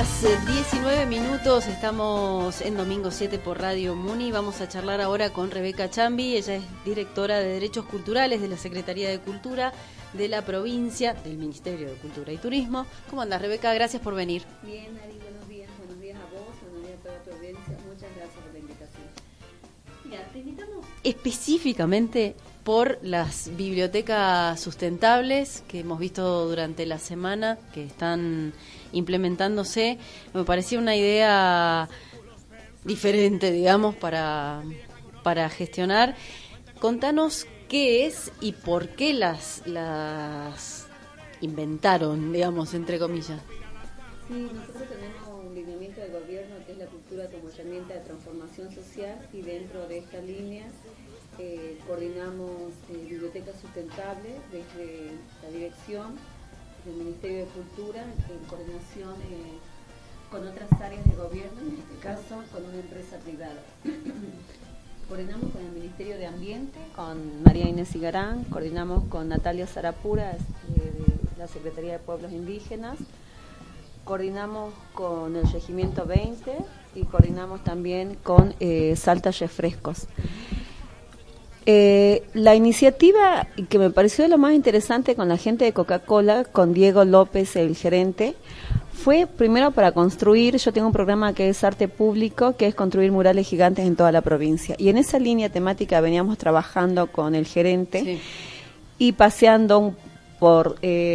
19 minutos, estamos en Domingo 7 por Radio Muni. Vamos a charlar ahora con Rebeca Chambi. Ella es directora de Derechos Culturales de la Secretaría de Cultura de la provincia, del Ministerio de Cultura y Turismo. ¿Cómo andas, Rebeca? Gracias por venir. Bien, Ari, buenos días a vos, buenos días a toda tu audiencia. Muchas gracias por la invitación. Mira, te invitamos específicamente por las bibliotecas sustentables que hemos visto durante la semana, que están implementándose. Me parecía una idea diferente, digamos, para gestionar. Contanos qué es y por qué las inventaron, digamos, entre comillas. Sí, nosotros tenemos un lineamiento de gobierno que es la cultura como herramienta de transformación social, y dentro de esta línea coordinamos bibliotecas sustentables desde la dirección del Ministerio de Cultura en coordinación con otras áreas de gobierno, en este caso con una empresa privada. Coordinamos con el Ministerio de Ambiente, con María Inés Igarán, coordinamos con Natalia Sarapura, de la Secretaría de Pueblos Indígenas, coordinamos con el Regimiento 20 y coordinamos también con Salta Refrescos. La iniciativa que me pareció lo más interesante con la gente de Coca-Cola, con Diego López, el gerente, fue primero para construir. Yo tengo un programa que es Arte Público, que es construir murales gigantes en toda la provincia, y en esa línea temática veníamos trabajando con el gerente, sí, y paseando por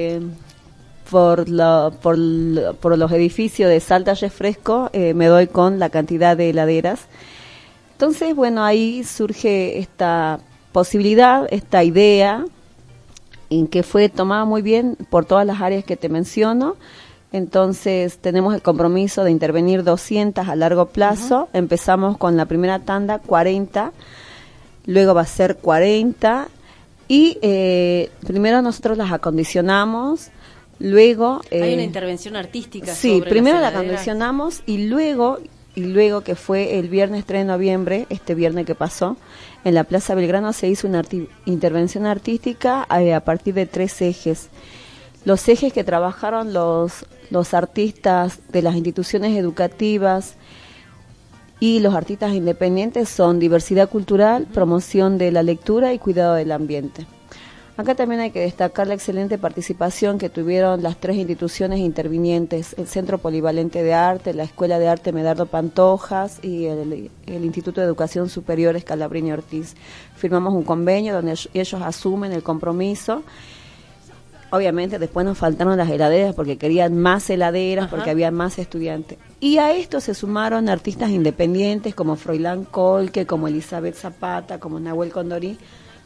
los edificios de Salta Refresco, me doy con la cantidad de heladeras. Entonces, bueno, ahí surge esta posibilidad, esta idea, en que fue tomada muy bien por todas las áreas que te menciono. Entonces, tenemos el compromiso de intervenir 200 a largo plazo. Uh-huh. Empezamos con la primera tanda, 40, luego va a ser 40, y primero nosotros las acondicionamos. Luego hay una intervención artística. Sí, sobre primero la acondicionamos y luego que fue el viernes 3 de noviembre, este viernes que pasó, en la Plaza Belgrano se hizo una intervención artística a partir de 3 ejes. Los ejes que trabajaron los artistas de las instituciones educativas y los artistas independientes son diversidad cultural, promoción de la lectura y cuidado del ambiente. Acá también hay que destacar la excelente participación que tuvieron las 3 instituciones intervinientes: el Centro Polivalente de Arte, la Escuela de Arte Medardo Pantojas y el Instituto de Educación Superior Scalabrini Ortiz. Firmamos un convenio donde ellos asumen el compromiso. Obviamente después nos faltaron las heladeras porque querían más heladeras. Ajá. Porque había más estudiantes. Y a esto se sumaron artistas independientes como Froilán Colque, como Elizabeth Zapata, como Nahuel Condorí,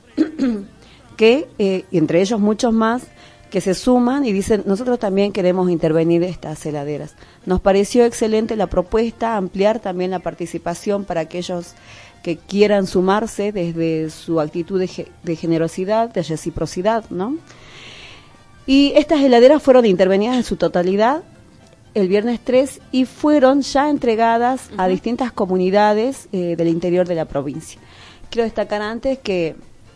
que y entre ellos muchos más, que se suman y dicen: nosotros también queremos intervenir estas heladeras. Nos pareció excelente la propuesta, ampliar también la participación para aquellos que quieran sumarse desde su actitud de generosidad, de reciprocidad, ¿no? Y estas heladeras fueron intervenidas en su totalidad el viernes 3 y fueron ya entregadas a distintas comunidades del interior de la provincia. Quiero destacar antes que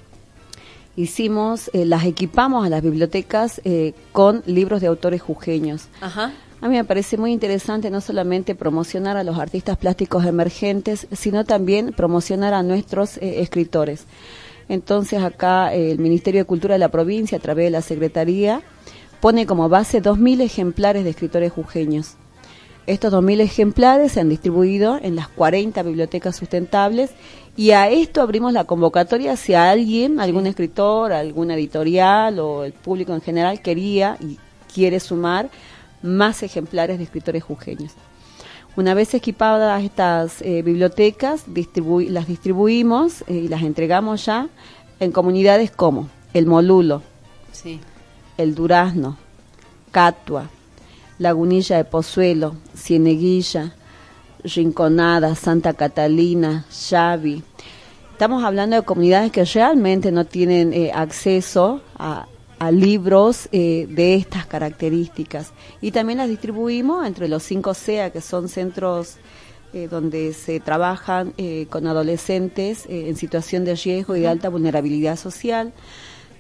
las equipamos a las bibliotecas con libros de autores jujeños. Ajá. A mí me parece muy interesante no solamente promocionar a los artistas plásticos emergentes, sino también promocionar a nuestros escritores. Entonces acá el Ministerio de Cultura de la provincia, a través de la Secretaría, pone como base 2.000 ejemplares de escritores jujeños. Estos 2.000 ejemplares se han distribuido en las 40 bibliotecas sustentables, y a esto abrimos la convocatoria si alguien, algún escritor, alguna editorial o el público en general quería y quiere sumar más ejemplares de escritores jujeños. Una vez equipadas estas bibliotecas, las distribuimos y las entregamos ya en comunidades como El Molulo, sí, El Durazno, Catua, Lagunilla de Pozuelo, Cieneguilla, Rinconada, Santa Catalina, Xavi. Estamos hablando de comunidades que realmente no tienen acceso a libros de estas características, y también las distribuimos entre los 5 CEA, que son centros donde se trabajan con adolescentes en situación de riesgo y de alta vulnerabilidad social.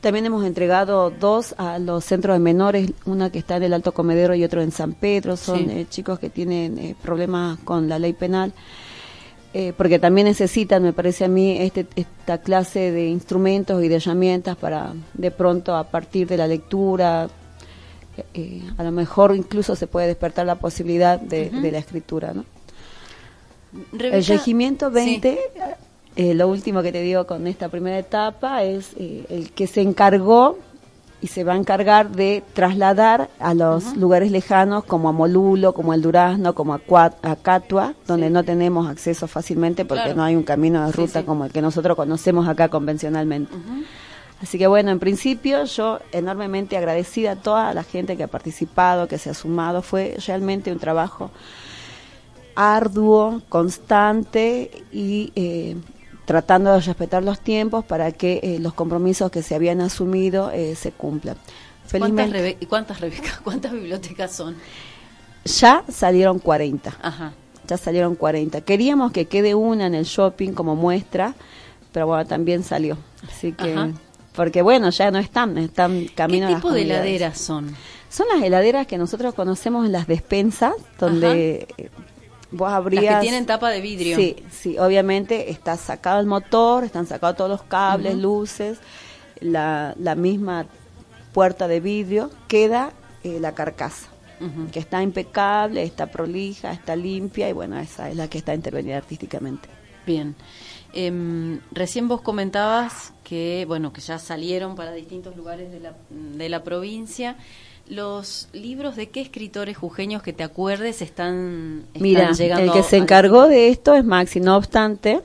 También hemos entregado 2 a los centros de menores, una que está en el Alto Comedero y otro en San Pedro. Son chicos que tienen problemas con la ley penal, porque también necesitan, me parece a mí, esta clase de instrumentos y de herramientas para, de pronto, a partir de la lectura, a lo mejor incluso se puede despertar la posibilidad de la escritura, ¿no? Rebeca, el Regimiento 20... lo último que te digo con esta primera etapa es el que se encargó y se va a encargar de trasladar a los lugares lejanos como a Molulo, como al Durazno, como a Catua, donde no tenemos acceso fácilmente porque no hay un camino de ruta como el que nosotros conocemos acá convencionalmente. Así que bueno, en principio yo enormemente agradecida a toda la gente que ha participado, que se ha sumado. Fue realmente un trabajo arduo, constante y tratando de respetar los tiempos para que los compromisos que se habían asumido se cumplan. Felizmente, ¿Cuántas bibliotecas son? Ya salieron 40. Ya salieron 40. Queríamos que quede una en el shopping como muestra, pero bueno, también salió. Así que, porque bueno, ya no están camino a las comunidades. ¿Qué tipo de heladeras son? Son las heladeras que nosotros conocemos en las despensas, donde... Vos abrías, las que tienen tapa de vidrio. Sí, obviamente está sacado el motor, están sacados todos los cables, luces, la misma puerta de vidrio, queda la carcasa, que está impecable, está prolija, está limpia, y bueno, esa es la que está intervenida artísticamente. Bien. Recién vos comentabas que, bueno, que ya salieron para distintos lugares de la provincia. ¿Los libros de qué escritores jujeños que te acuerdes están Mira, llegando? El que se encargó de esto es Maxi. No obstante,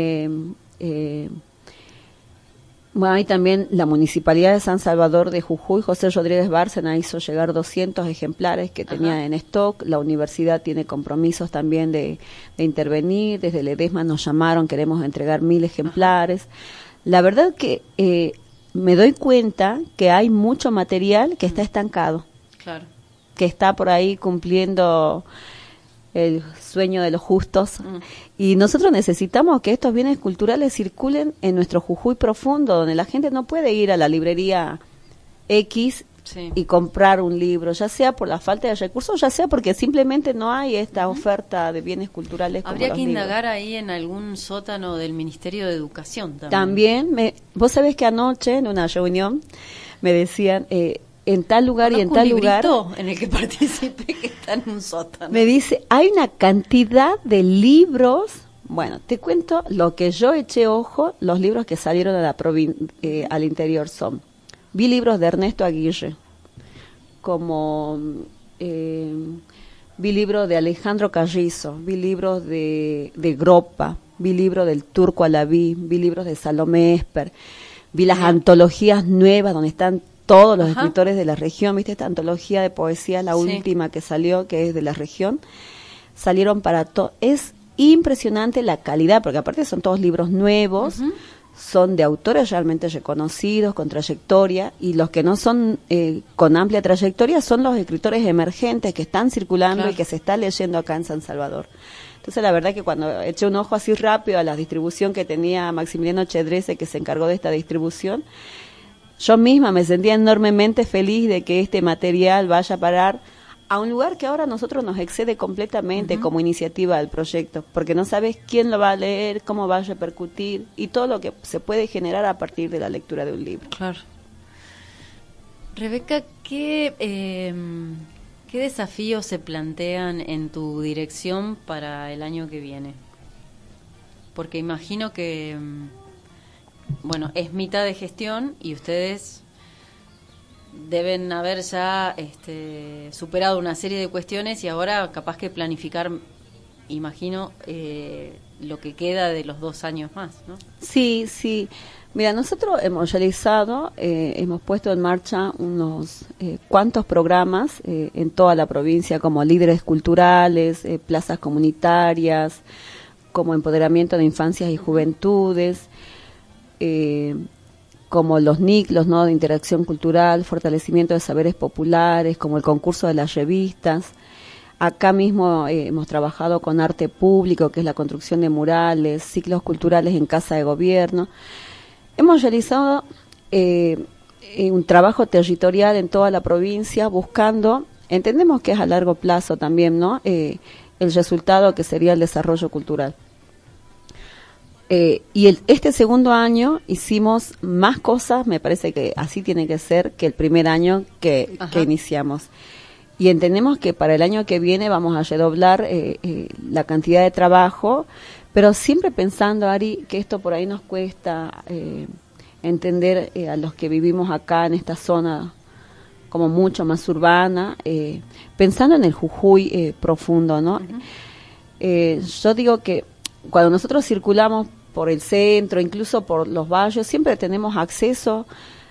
bueno, hay también la Municipalidad de San Salvador de Jujuy. José Rodríguez Bárcena hizo llegar 200 ejemplares que tenía en stock. La universidad tiene compromisos también de intervenir. Desde el EDESMA nos llamaron, queremos entregar 1000 ejemplares. La verdad que... me doy cuenta que hay mucho material que está estancado, que está por ahí cumpliendo el sueño de los justos, y nosotros necesitamos que estos bienes culturales circulen en nuestro Jujuy profundo, donde la gente no puede ir a la librería X y comprar un libro, ya sea por la falta de recursos, ya sea porque simplemente no hay esta oferta de bienes culturales. Habría que indagar ahí en algún sótano del Ministerio de Educación también. Vos sabés que anoche en una reunión me decían en tal lugar y en tal lugar en el que participé que está en un sótano. Me dice, hay una cantidad de libros. Bueno, te cuento lo que yo eché ojo. Los libros que salieron de la al interior vi libros de Ernesto Aguirre, como vi libros de Alejandro Carrizo, vi libros de Gropa, vi libros del Turco Alaví, vi libros de Salomé Esper, vi las antologías nuevas donde están todos los escritores de la región. ¿Viste esta antología de poesía, la última que salió, que es de la región? Salieron para todo. Es impresionante la calidad, porque aparte son todos libros nuevos, son de autores realmente reconocidos, con trayectoria, y los que no son con amplia trayectoria son los escritores emergentes que están circulando y que se está leyendo acá en San Salvador. Entonces la verdad que cuando eché un ojo así rápido a la distribución que tenía Maximiliano Chedrese, que se encargó de esta distribución, yo misma me sentía enormemente feliz de que este material vaya a parar a un lugar que ahora a nosotros nos excede completamente como iniciativa del proyecto, porque no sabes quién lo va a leer, cómo va a repercutir y todo lo que se puede generar a partir de la lectura de un libro. Claro. Rebeca, ¿qué desafíos se plantean en tu dirección para el año que viene? Porque imagino que, bueno, es mitad de gestión y ustedes deben haber ya superado una serie de cuestiones y ahora capaz que planificar, imagino, lo que queda de los 2 años más, ¿no? Sí. Mira, nosotros hemos realizado, hemos puesto en marcha unos cuantos programas en toda la provincia, como líderes culturales, plazas comunitarias, como empoderamiento de infancias y juventudes, como los NIC, los nodos de interacción cultural, fortalecimiento de saberes populares, como el concurso de las revistas. Acá mismo hemos trabajado con arte público, que es la construcción de murales, ciclos culturales en casa de gobierno. Hemos realizado un trabajo territorial en toda la provincia, buscando, entendemos que es a largo plazo también, ¿no? El resultado que sería el desarrollo cultural. Y este segundo año hicimos más cosas, me parece que así tiene que ser, que el primer año que iniciamos. Y entendemos que para el año que viene vamos a redoblar la cantidad de trabajo, pero siempre pensando, Ari, que esto por ahí nos cuesta entender a los que vivimos acá en esta zona como mucho más urbana, pensando en el Jujuy profundo, ¿no? Yo digo que cuando nosotros circulamos por el centro, incluso por los barrios, siempre tenemos acceso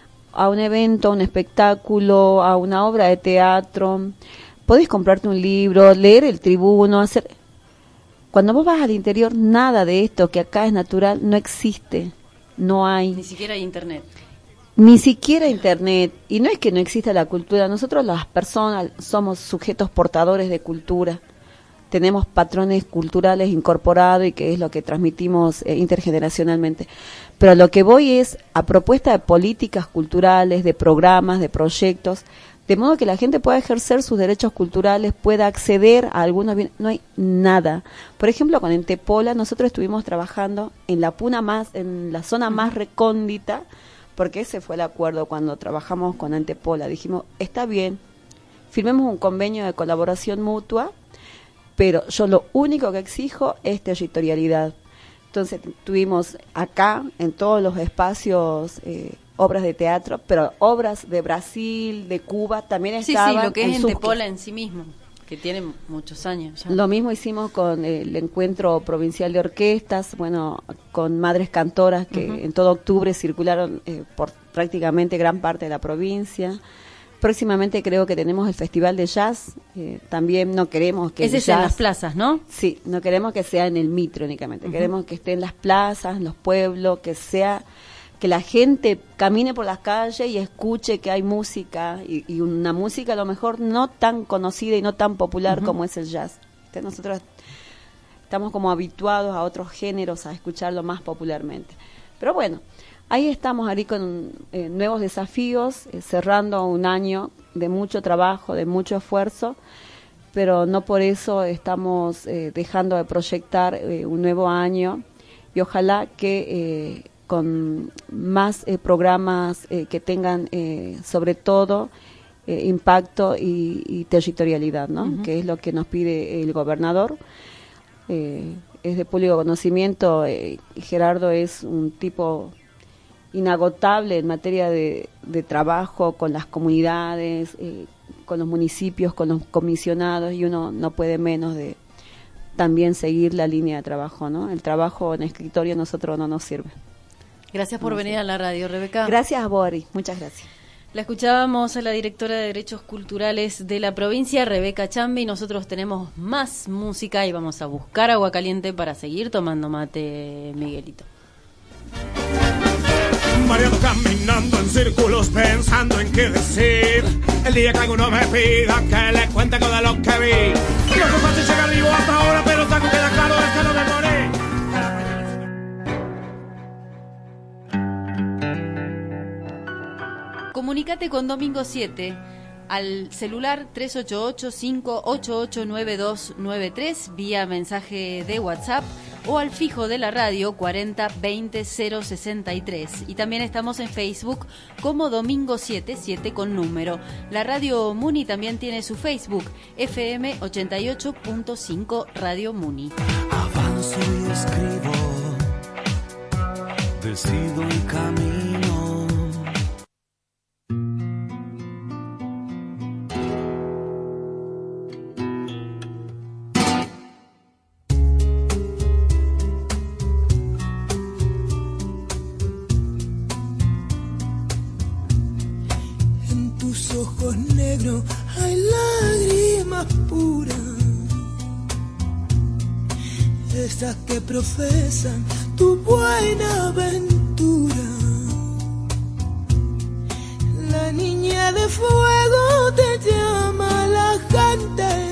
a un evento, a un espectáculo, a una obra de teatro. Podés comprarte un libro, leer el Tribuno, hacer... Cuando vos vas al interior, nada de esto que acá es natural no existe, no hay. Ni siquiera hay internet. Ni siquiera internet. Y no es que no exista la cultura, nosotros las personas somos sujetos portadores de cultura. Tenemos patrones culturales incorporados y que es lo que transmitimos intergeneracionalmente. Pero lo que voy es a propuesta de políticas culturales, de programas, de proyectos, de modo que la gente pueda ejercer sus derechos culturales, pueda acceder a algunos bienes. No hay nada. Por ejemplo, con Entepola nosotros estuvimos trabajando en la puna más, en la zona más recóndita, porque ese fue el acuerdo cuando trabajamos con Entepola. Dijimos, está bien, firmemos un convenio de colaboración mutua, pero yo lo único que exijo es territorialidad. Entonces tuvimos acá, en todos los espacios, obras de teatro, pero obras de Brasil, de Cuba, también estaban. Sí, lo que es Entepola en sí mismo, que tiene muchos años ya. Lo mismo hicimos con el Encuentro Provincial de Orquestas, bueno, con Madres Cantoras, que en todo octubre circularon por prácticamente gran parte de la provincia. Próximamente creo que tenemos el Festival de Jazz, también no queremos que... Ese es en las plazas, ¿no? Sí, no queremos que sea en el Mitre únicamente, queremos que esté en las plazas, en los pueblos, que sea... que la gente camine por las calles y escuche que hay música, y una música a lo mejor no tan conocida y no tan popular como es el jazz. Entonces nosotros estamos como habituados a otros géneros, a escucharlo más popularmente. Pero bueno, ahí estamos, Ari, con nuevos desafíos, cerrando un año de mucho trabajo, de mucho esfuerzo, pero no por eso estamos dejando de proyectar un nuevo año, y ojalá que con más programas que tengan sobre todo impacto y territorialidad, ¿no? Que es lo que nos pide el gobernador. Es de público conocimiento, Gerardo es un tipo inagotable en materia de trabajo con las comunidades, con los municipios, con los comisionados, y uno no puede menos de también seguir la línea de trabajo, ¿no? El trabajo en escritorio a nosotros no nos sirve. Gracias por venir a la radio, Rebeca. Gracias a Boris, muchas gracias. La escuchábamos a la directora de Derechos Culturales de la provincia, Rebeca Chambi. Nosotros tenemos más música y vamos a buscar agua caliente para seguir tomando mate, Miguelito. Mareado caminando en círculos pensando en qué decir. El día que alguno me pida que le cuente con de lo que vi. No es fácil llegar vivo hasta ahora, pero algo queda claro es que no me morí. Comunícate con Domingo 7 al celular 388-588-9293 vía mensaje de WhatsApp o al fijo de la radio 40-20-063. Y también estamos en Facebook como Domingo 7 con número. La radio Muni también tiene su Facebook, FM 88.5 Radio Muni. Avanzo y escribo, decido el camino. Ojos negros hay lágrimas puras, esas que profesan tu buena ventura. La niña de fuego te llama la gente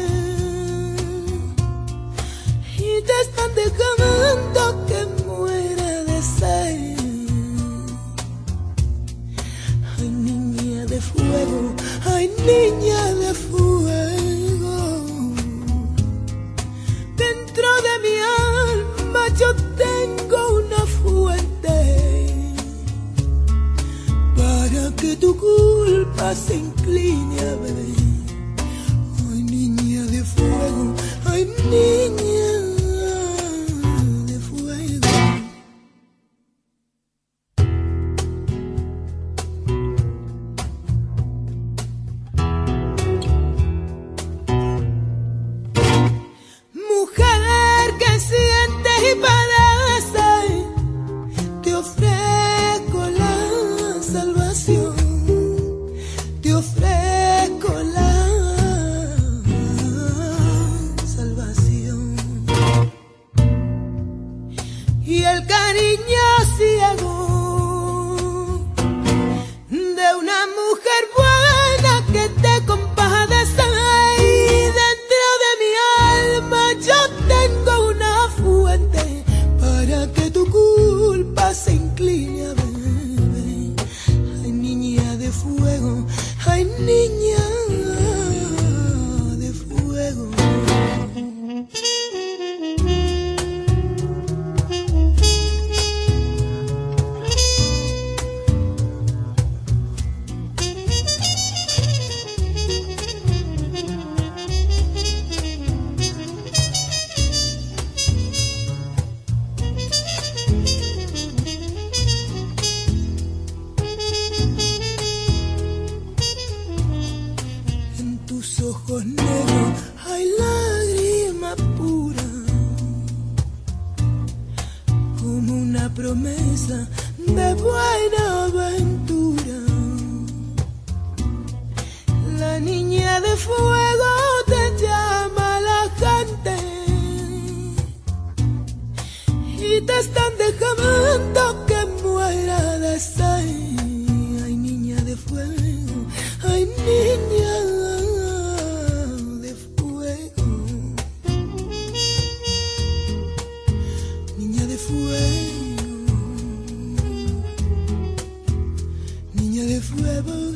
y te están dejando que muera de sed. Ay, culpa se incline a beber. Ay, niña de fuego, ay, niña de fuego. Mujer que siente y padece, te ofrezco la salvación, te ofrezco la salvación. Y el cariño ciego de una mujer buena que te compadece. Y dentro de mi alma yo tengo una fuente para que tu culpa se incline a beber. Ay, niña de fuego, ay, niña de fuego. En tus ojos negros hay lágrima pura, como una promesa de buena aventura. La niña de fuego te llama a la gente y te están dejando que muera de sed. Ay, niña de fuego, ay, niña de fuego. Niña de fuego, niña de fuego.